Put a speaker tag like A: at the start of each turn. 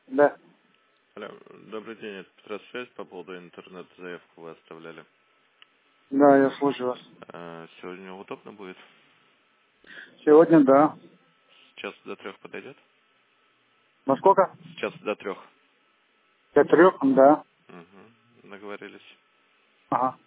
A: Да.
B: Алло, добрый день, это Петросвязь по поводу интернет-заявку вы оставляли.
A: Да, я слушаю вас.
B: Сегодня удобно будет?
A: Сегодня, да.
B: С часу до 3 подойдет?
A: Во сколько?
B: С часу до 3.
A: До 3, да.
B: Угу. Договорились.
A: Ага.